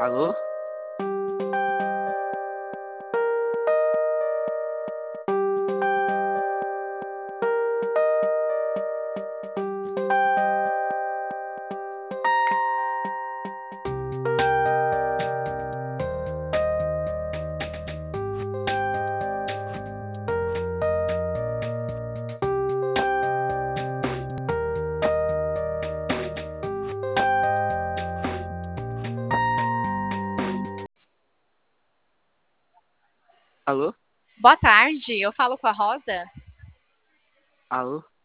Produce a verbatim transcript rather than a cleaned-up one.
Alô? Alô? Boa tarde, eu falo com a Rosa. Alô?